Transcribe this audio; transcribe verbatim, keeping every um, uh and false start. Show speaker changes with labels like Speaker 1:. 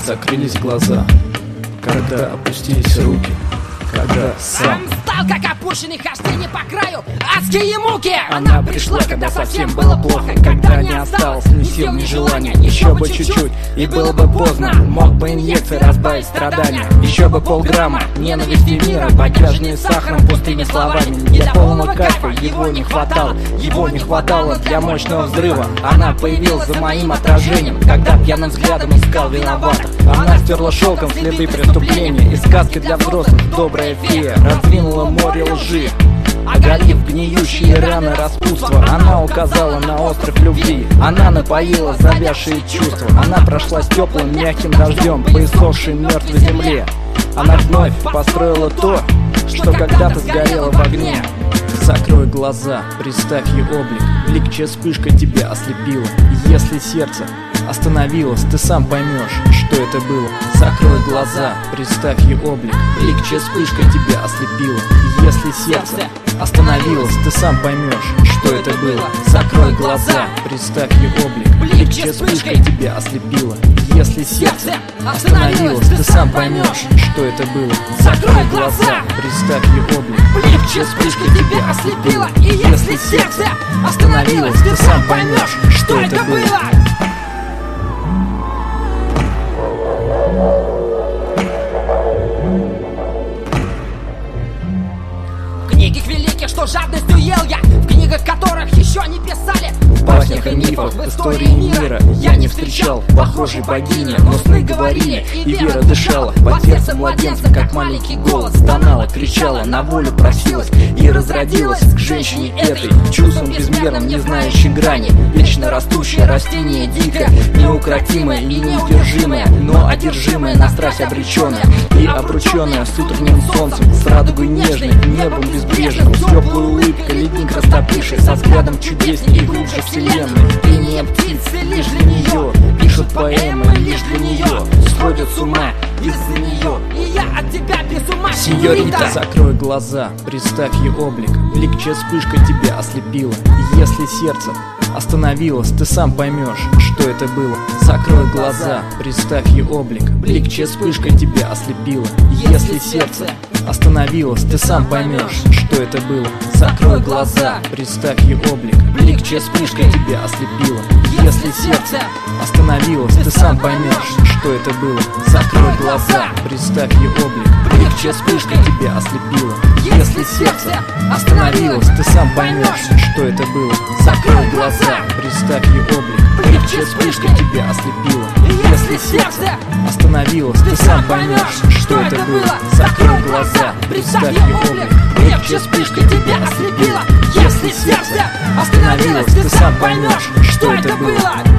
Speaker 1: закрылись глаза, когда опустились руки, когда сам
Speaker 2: стал как опущенный, хождение по краю, адские муки.
Speaker 1: Она пришла, когда совсем было плохо, когда не осталось ни сил, ни желания. Еще бы чуть-чуть, и было бы поздно. Мог бы инъекции разбавить страдания. Еще бы полграмма ненависти мира, подвяженные сахаром, пустыми словами. Для полного кайфа его не хватало, его не хватало для мощного взрыва. Она появилась за моим отражением, когда пьяным взглядом искал виноватых. Она стерла шелком следы преступления и сказки для взрослых. Добрая фея раздвинула море лжи, оголив гниющие раны распутства. Она указала на остров любви, она напоила завязшие чувства. Она прошла с теплым мягким дождем по иссохшей мертвой земле. Она вновь построила то, что когда-то сгорело в огне. Закрой глаза, представь ее облик, блик, вспышка тебя ослепила. И если сердце остановилось, ты сам поймешь, что это было. Закрой глаза, представь ее облик, блик, вспышка тебя ослепила. И если сердце остановилось, ты сам поймешь, что это было. Закрой глаза, представь ее облик, блик, вспышка тебя ослепила. И если сердце остановилось, ты сам поймешь, что это было. Закрой глаза, представь ее облик, блик, вспышка тебя ослепила. И если сердце остановилось, ты сам поймешь, что это было.
Speaker 2: В книгах великих, что жадностью ел я, в книгах которых еще не писали,
Speaker 1: в башнях и мифах, в истории мира я не встречал похожей богини, но сны говорили, и вера дышала под сердцем младенца, как маленький голос стонала, кричала, на волю просилась и разродилась к женщине этой, чувством безмерным, не знающей грани, вечно растущее растение дикое, неукротимое и неудержимое, но одержимое на страсть обреченное и обрученное с утренним солнцем, с радугой нежной, небом безбрежным, с теплой улыбкой, ледник растопивший, со взглядом чудесней и глубже вселенной. Пение птицы лишь для нее, пишут поэмы лишь для нее, сходят с ума из-за нее.
Speaker 2: И я от тебя без ума,
Speaker 1: сеньорита. Закрой глаза, представь ее облик, блик, вспышка тебя ослепила. И если сердце остановилось, ты сам поймешь, что это было. Закрой глаза, представь ее облик, блик, вспышка тебя ослепила. И если сердце остановилось, ты сам поймешь, что это было. Закрой глаза, представь ее облик, блик, вспышка тебя ослепила. И если сердце остановилось, ты сам поймешь, что это было. Закрой глаза, представь ее облик, блик, вспышка тебя ослепила. И если сердце остановилось, ты сам поймешь, что это было. Закрой глаза, представь ее облик, блик, вспышка тебя ослепила. И если сердце остановилось, ты сам поймешь, что это было. Закрой глаза, представь ее облик, блик, вспышка тебя ослепила. Если сердце остановилось, ты сам поймешь, что это было.